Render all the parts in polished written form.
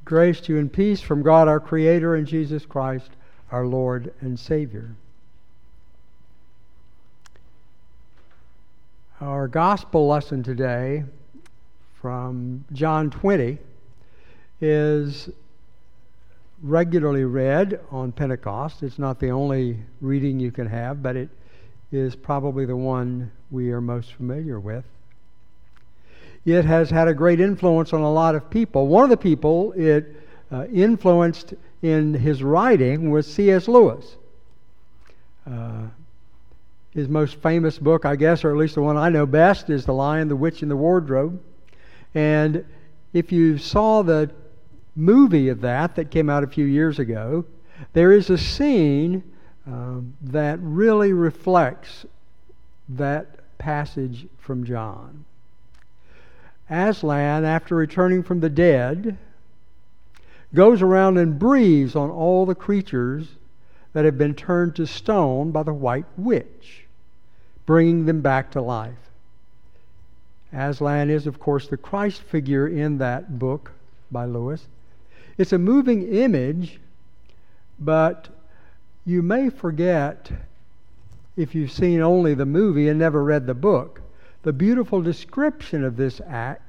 Grace to you and peace from God our Creator and Jesus Christ our Lord and Savior. Our gospel lesson today from John 20 is regularly read on Pentecost. It's not the only reading you can have, but it is probably the one we are most familiar with. It has had a great influence on a lot of people. One of the people it influenced in his writing was C.S. Lewis. His most famous book, I guess, or at least the one I know best, is The Lion, the Witch, and the Wardrobe. And if you saw the movie of that came out a few years ago, there is a scene that really reflects that passage from John. Aslan, after returning from the dead, goes around and breathes on all the creatures that have been turned to stone by the white witch, bringing them back to life. Aslan is, of course, the Christ figure in that book by Lewis. It's a moving image, but you may forget, if you've seen only the movie and never read the book, the beautiful description of this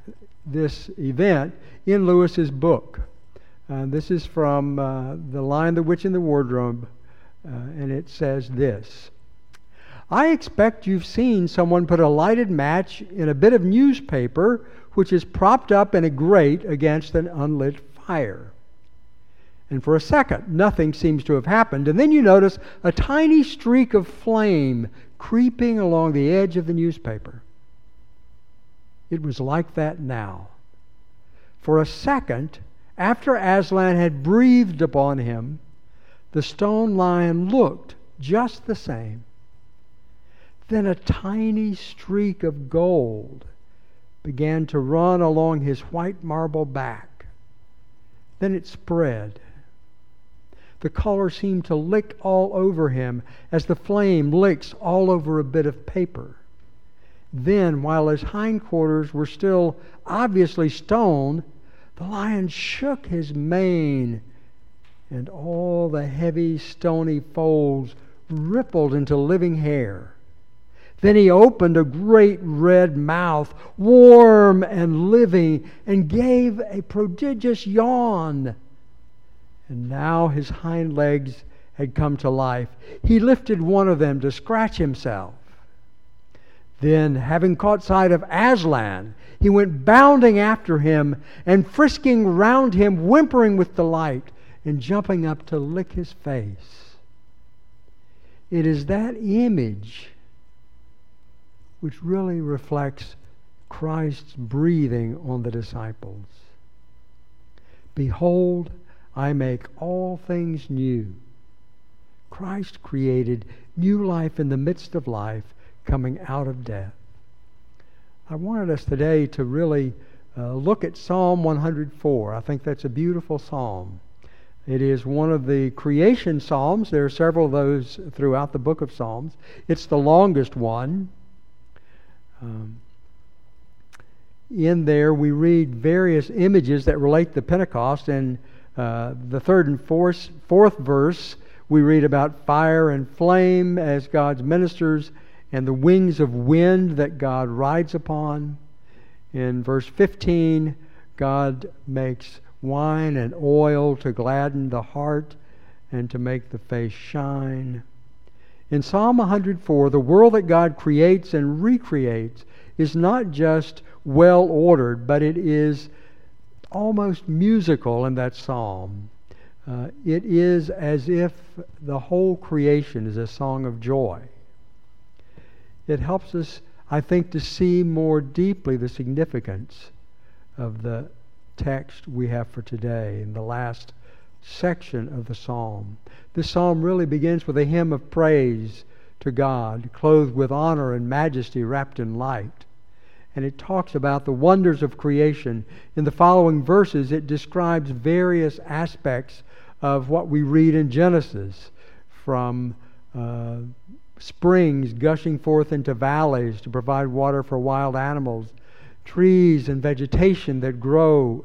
event in Lewis's book. This is from The Lion, the Witch, and the Wardrobe, and it says this: I expect you've seen someone put a lighted match in a bit of newspaper which is propped up in a grate against an unlit fire. And for a second, nothing seems to have happened, and then you notice a tiny streak of flame creeping along the edge of the newspaper. It was like that now. For a second, after Aslan had breathed upon him, the stone lion looked just the same. Then a tiny streak of gold began to run along his white marble back. Then it spread. The color seemed to lick all over him as the flame licks all over a bit of paper. Then, while his hindquarters were still obviously stone, the lion shook his mane, and all the heavy stony folds rippled into living hair. Then he opened a great red mouth, warm and living, and gave a prodigious yawn. And now his hind legs had come to life. He lifted one of them to scratch himself. Then, having caught sight of Aslan, he went bounding after him and frisking round him, whimpering with delight and jumping up to lick his face. It is that image which really reflects Christ's breathing on the disciples. Behold, I make all things new. Christ created new life in the midst of life, coming out of death. I wanted us today to really look at Psalm 104. I think that's a beautiful psalm. It is one of the creation psalms. There are several of those throughout the book of Psalms. It's the longest one. In there we read various images that relate to Pentecost. And the third and fourth verse, we read about fire and flame as God's ministers, and the wings of wind that God rides upon. In verse 15, God makes wine and oil to gladden the heart and to make the face shine. In Psalm 104, the world that God creates and recreates is not just well ordered, but it is almost musical in that psalm. It is as if the whole creation is a song of joy. It helps us, I think, to see more deeply the significance of the text we have for today in the last section of the psalm. This psalm really begins with a hymn of praise to God, clothed with honor and majesty, wrapped in light. And it talks about the wonders of creation. In the following verses, it describes various aspects of what we read in Genesis, from springs gushing forth into valleys to provide water for wild animals, trees and vegetation that grow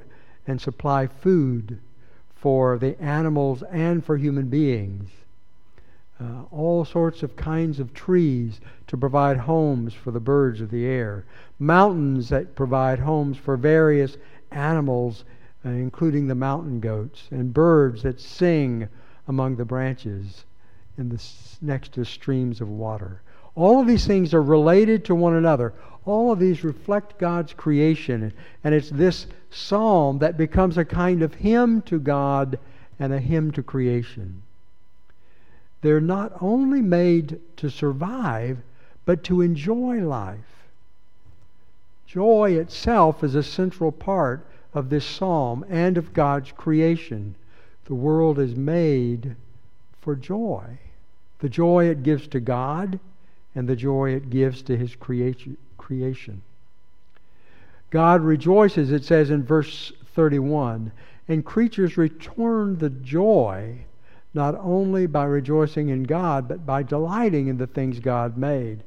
and supply food for the animals and for human beings. All sorts of kinds of trees to provide homes for the birds of the air. Mountains that provide homes for various animals, including the mountain goats, and birds that sing among the branches next to streams of water. All of these things are related to one another. All of these reflect God's creation, and it's this psalm that becomes a kind of hymn to God and a hymn to creation. They're not only made to survive, but to enjoy life. Joy itself is a central part of this psalm and of God's creation. The world is made for joy. The joy it gives to God and the joy it gives to His creation. God rejoices, it says in verse 31, and creatures return the joy not only by rejoicing in God, but by delighting in the things God made.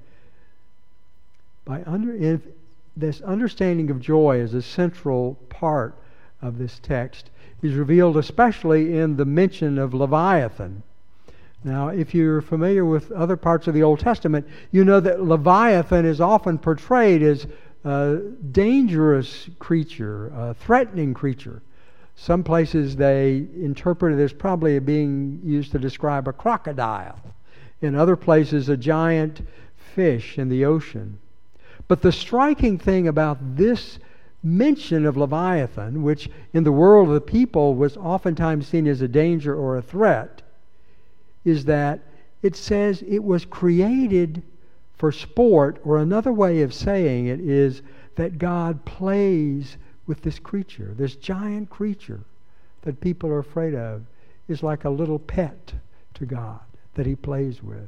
This understanding of joy as a central part of this text is revealed especially in the mention of Leviathan. Now, if you're familiar with other parts of the Old Testament, you know that Leviathan is often portrayed as a dangerous creature, a threatening creature. Some places they interpret it as probably being used to describe a crocodile. In other places, a giant fish in the ocean. But the striking thing about this mention of Leviathan, which in the world of the people was oftentimes seen as a danger or a threat, is that it says it was created for sport, or another way of saying it is that God plays with this creature. This giant creature that people are afraid of is like a little pet to God that He plays with.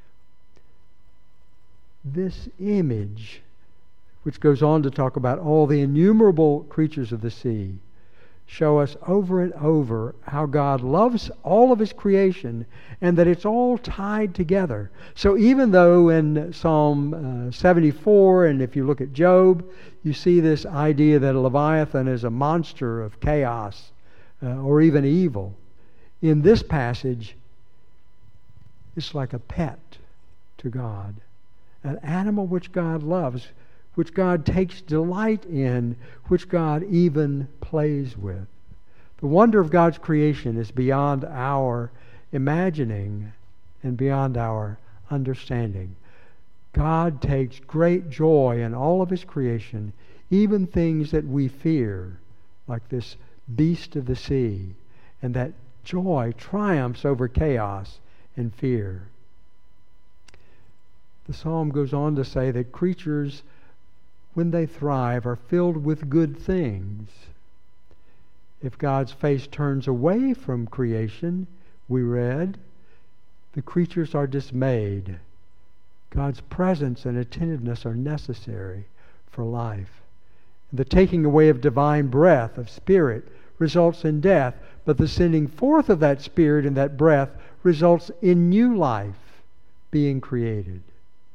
This image, which goes on to talk about all the innumerable creatures of the sea, show us over and over how God loves all of His creation and that it's all tied together. So even though in Psalm 74, and if you look at Job, you see this idea that a Leviathan is a monster of chaos or even evil, in this passage, it's like a pet to God, an animal which God loves, which God takes delight in, which God even plays with. The wonder of God's creation is beyond our imagining and beyond our understanding. God takes great joy in all of His creation, even things that we fear, like this beast of the sea, and that joy triumphs over chaos and fear. The psalm goes on to say that creatures, when they thrive, are filled with good things. If God's face turns away from creation, we read, the creatures are dismayed. God's presence and attentiveness are necessary for life. The taking away of divine breath, of spirit, results in death, but the sending forth of that spirit and that breath results in new life being created.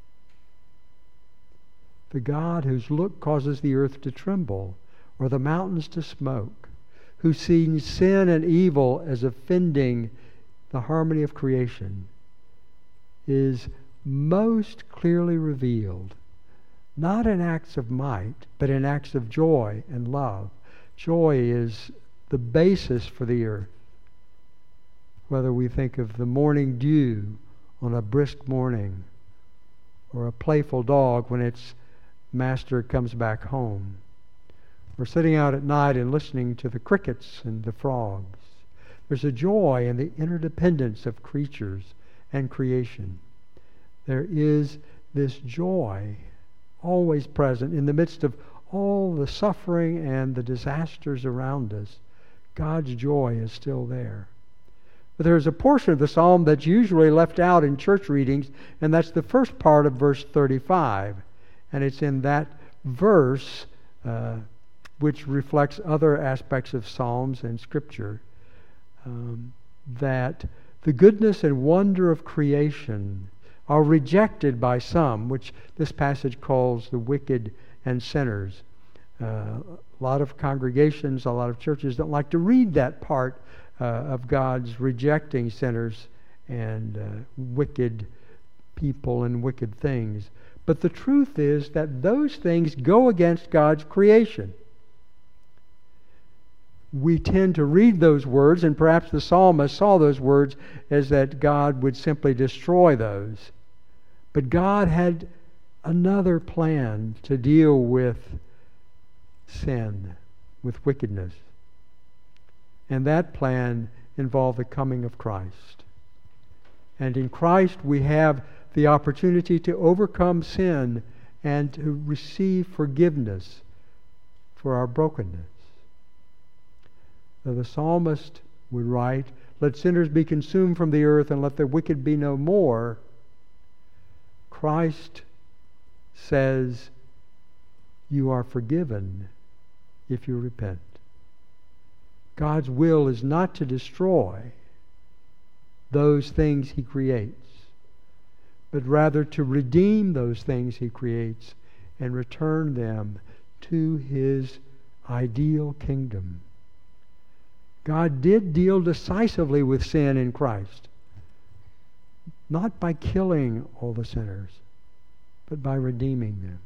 The God whose look causes the earth to tremble or the mountains to smoke, who sees sin and evil as offending the harmony of creation, is most clearly revealed, not in acts of might, but in acts of joy and love. Joy is the basis for the earth. Whether we think of the morning dew on a brisk morning, or a playful dog when its master comes back home, or sitting out at night and listening to the crickets and the frogs. There's a joy in the interdependence of creatures and creation. There is this joy always present in the midst of all the suffering and the disasters around us. God's joy is still there. But there's a portion of the psalm that's usually left out in church readings, and that's the first part of verse 35. And it's in that verse, which reflects other aspects of Psalms and Scripture, that the goodness and wonder of creation are rejected by some, which this passage calls the wicked and sinners. A lot of congregations, a lot of churches don't like to read that part of God's rejecting sinners and wicked people and wicked things. But the truth is that those things go against God's creation. We tend to read those words, and perhaps the psalmist saw those words as that God would simply destroy those. But God had another plan to deal with sin, with wickedness. And that plan involved the coming of Christ. And in Christ we have the opportunity to overcome sin and to receive forgiveness for our brokenness. So the psalmist would write, "Let sinners be consumed from the earth, and let the wicked be no more." Christ says, you are forgiven if you repent. God's will is not to destroy those things He creates, but rather to redeem those things He creates and return them to His ideal kingdom. God did deal decisively with sin in Christ, not by killing all the sinners, but by redeeming them.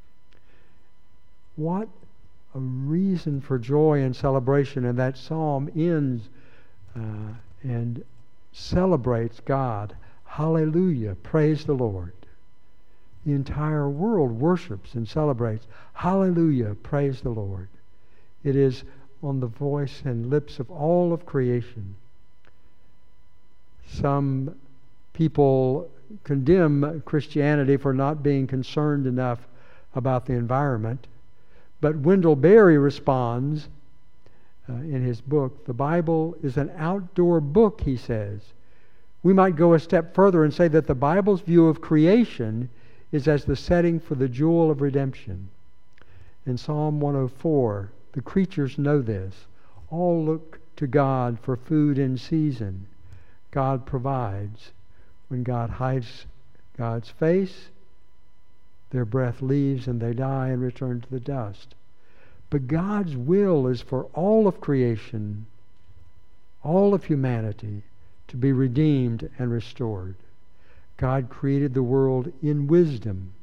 What a reason for joy and celebration. And that psalm ends and celebrates God. Hallelujah, praise the Lord. The entire world worships and celebrates. Hallelujah, praise the Lord. It is on the voice and lips of all of creation. Some people condemn Christianity for not being concerned enough about the environment. But Wendell Berry responds in his book, the Bible is an outdoor book, he says. We might go a step further and say that the Bible's view of creation is as the setting for the jewel of redemption. In Psalm 104, the creatures know this. All look to God for food in season. God provides. When God hides God's face, their breath leaves and they die and return to the dust. But God's will is for all of creation, all of humanity, to be redeemed and restored. God created the world in wisdom.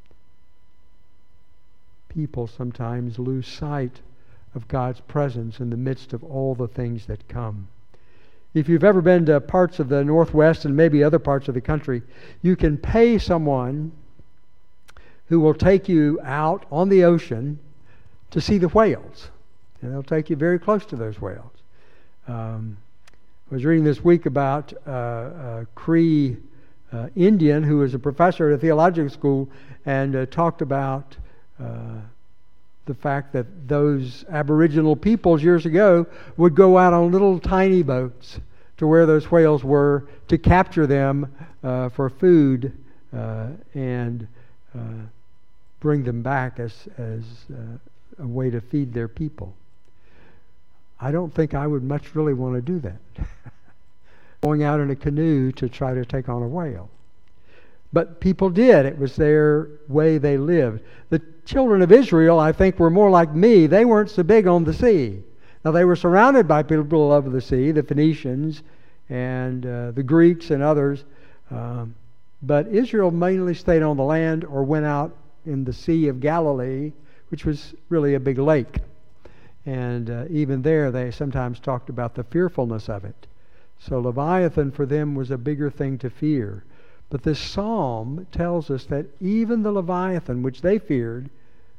People sometimes lose sight of God's presence in the midst of all the things that come. If you've ever been to parts of the Northwest and maybe other parts of the country, you can pay someone who will take you out on the ocean to see the whales. And they'll take you very close to those whales. I was reading this week about a Cree Indian who was a professor at a theological school and talked about the fact that those Aboriginal peoples years ago would go out on little tiny boats to where those whales were to capture them for food and bring them back as a way to feed their people. I don't think I would much really want to do that. Going out in a canoe to try to take on a whale. But people did. It was their way they lived. The children of Israel, I think, were more like me. They weren't so big on the sea. Now, they were surrounded by people of the sea, the Phoenicians and the Greeks and others. But Israel mainly stayed on the land or went out in the Sea of Galilee, which was really a big lake. And even there, they sometimes talked about the fearfulness of it. So Leviathan for them was a bigger thing to fear. But this psalm tells us that even the Leviathan, which they feared,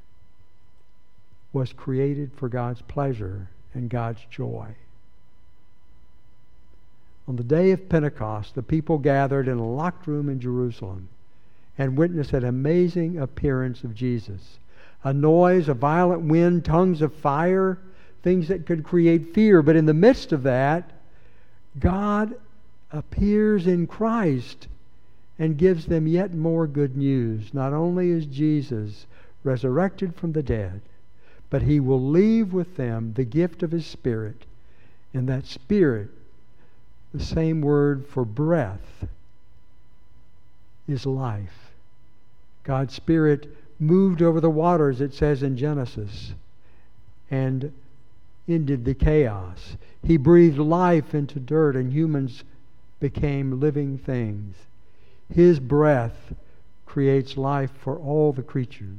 was created for God's pleasure and God's joy. On the day of Pentecost, the people gathered in a locked room in Jerusalem and witnessed an amazing appearance of Jesus. A noise, a violent wind, tongues of fire, things that could create fear. But in the midst of that, God appears in Christ and gives them yet more good news. Not only is Jesus resurrected from the dead, but He will leave with them the gift of His Spirit. And that Spirit, the same word for breath, is life. God's Spirit moved over the waters, it says in Genesis, and ended the chaos. He breathed life into dirt, and humans became living things. His breath creates life for all the creatures.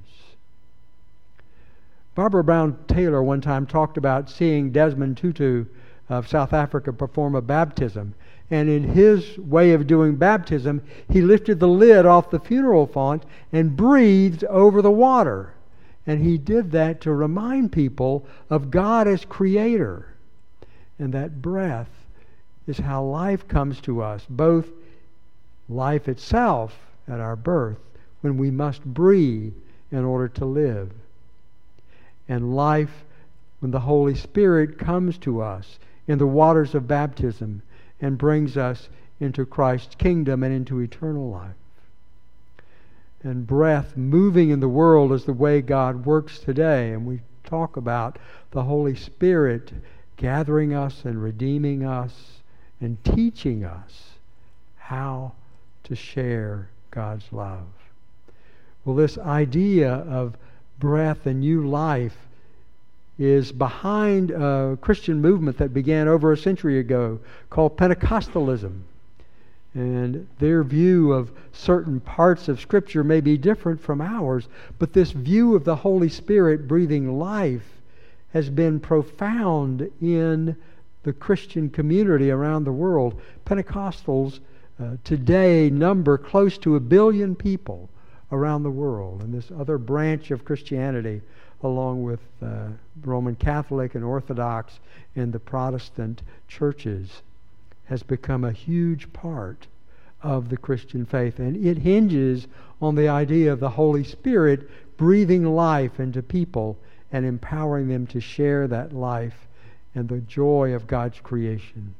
Barbara Brown Taylor one time talked about seeing Desmond Tutu of South Africa perform a baptism. And in his way of doing baptism, he lifted the lid off the funeral font and breathed over the water. And he did that to remind people of God as creator. And that breath is how life comes to us, both life itself at our birth, when we must breathe in order to live, and life when the Holy Spirit comes to us in the waters of baptism and brings us into Christ's kingdom and into eternal life. And breath moving in the world is the way God works today. And we talk about the Holy Spirit gathering us and redeeming us and teaching us how to share God's love. Well, this idea of breath and new life is behind a Christian movement that began over a century ago called Pentecostalism. And their view of certain parts of Scripture may be different from ours, but this view of the Holy Spirit breathing life has been profound in the Christian community around the world. Pentecostals today number close to 1 billion people around the world, and this other branch of Christianity, along with Roman Catholic and Orthodox and the Protestant churches, has become a huge part of the Christian faith. And it hinges on the idea of the Holy Spirit breathing life into people and empowering them to share that life and the joy of God's creation.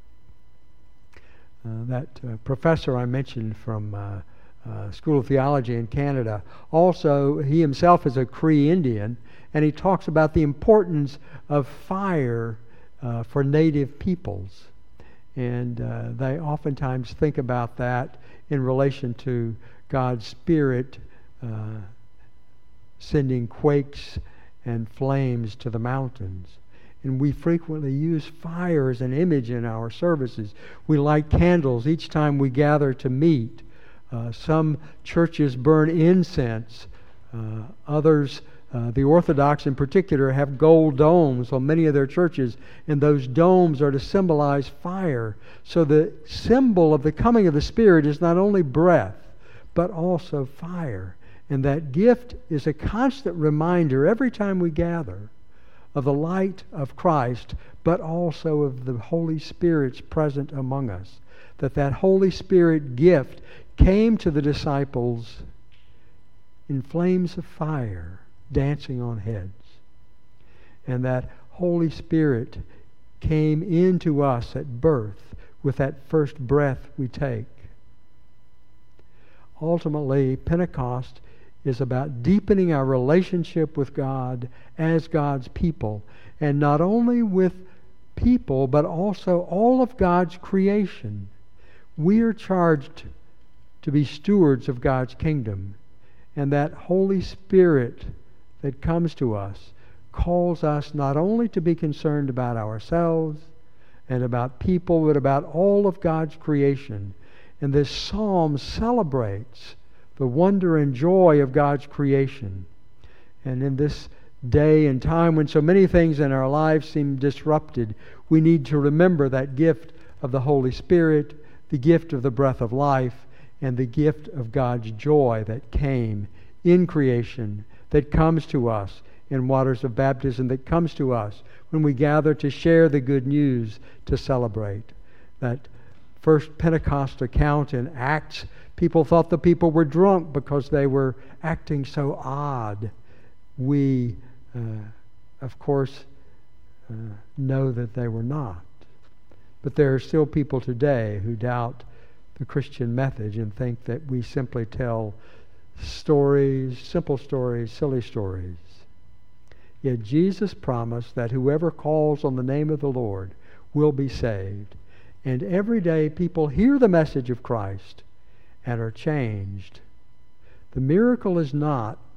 That professor I mentioned from School of Theology in Canada, also he himself is a Cree Indian, and he talks about the importance of fire for native peoples. And they oftentimes think about that in relation to God's Spirit sending quakes and flames to the mountains. And we frequently use fire as an image in our services. We light candles each time we gather to meet. Some churches burn incense. Others, the Orthodox in particular, have gold domes on many of their churches, and those domes are to symbolize fire. So the symbol of the coming of the Spirit is not only breath, but also fire. And that gift is a constant reminder every time we gather of the light of Christ, but also of the Holy Spirit's present among us. That Holy Spirit gift came to the disciples in flames of fire dancing on heads. And that Holy Spirit came into us at birth with that first breath we take. Ultimately, Pentecost is about deepening our relationship with God as God's people, and not only with people, but also all of God's creation. We are charged to be stewards of God's kingdom, and that Holy Spirit that comes to us calls us not only to be concerned about ourselves and about people, but about all of God's creation. And this psalm celebrates the wonder and joy of God's creation. And in this day and time when so many things in our lives seem disrupted, we need to remember that gift of the Holy Spirit, the gift of the breath of life, and the gift of God's joy that came in creation, that comes to us in waters of baptism, that comes to us when we gather to share the good news, to celebrate. That first Pentecost account in Acts, people thought the people were drunk because they were acting so odd. We, of course, know that they were not. But there are still people today who doubt the Christian message and think that we simply tell stories, simple stories, silly stories. Yet Jesus promised that whoever calls on the name of the Lord will be saved. And every day people hear the message of Christ and are changed. The miracle is not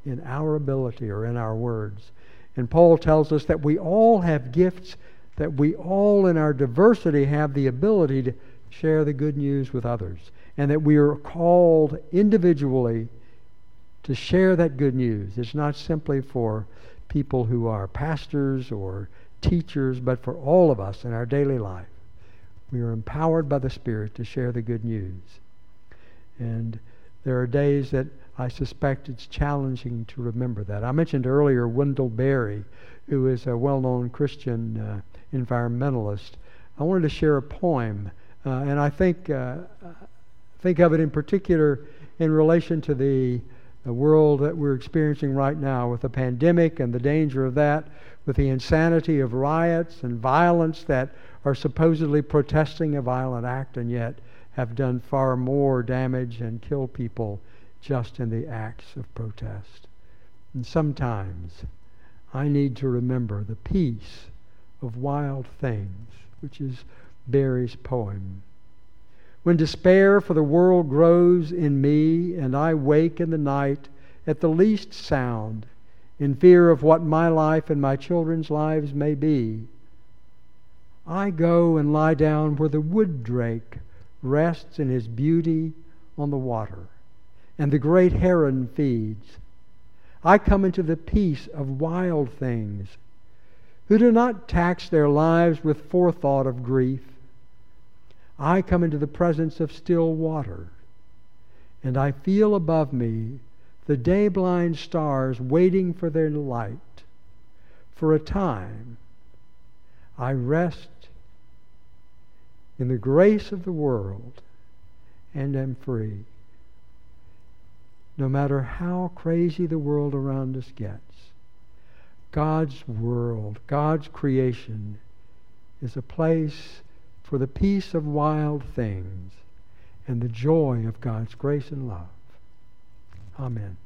in our ability or in our words. And Paul tells us that we all have gifts, that we all in our diversity have the ability to share the good news with others, and that we are called individually to share that good news. It's not simply for people who are pastors or teachers, but for all of us in our daily life. We are empowered by the Spirit to share the good news. And there are days that I suspect it's challenging to remember that. I mentioned earlier Wendell Berry, who is a well-known Christian environmentalist. I wanted to share a poem, and I think of it in particular in relation to the world that we're experiencing right now with the pandemic and the danger of that, with the insanity of riots and violence that are supposedly protesting a violent act and yet have done far more damage and killed people just in the acts of protest. And sometimes I need to remember the peace of wild things, which is Berry's poem. When despair for the world grows in me, and I wake in the night at the least sound, in fear of what my life and my children's lives may be, I go and lie down where the wood drake rests in his beauty on the water, and the great heron feeds. I come into the peace of wild things, who do not tax their lives with forethought of grief. I come into the presence of still water, and I feel above me the day-blind stars waiting for their light. For a time, I rest in the grace of the world and am free. No matter how crazy the world around us gets, God's world, God's creation, is a place for the peace of wild things and the joy of God's grace and love. Amen.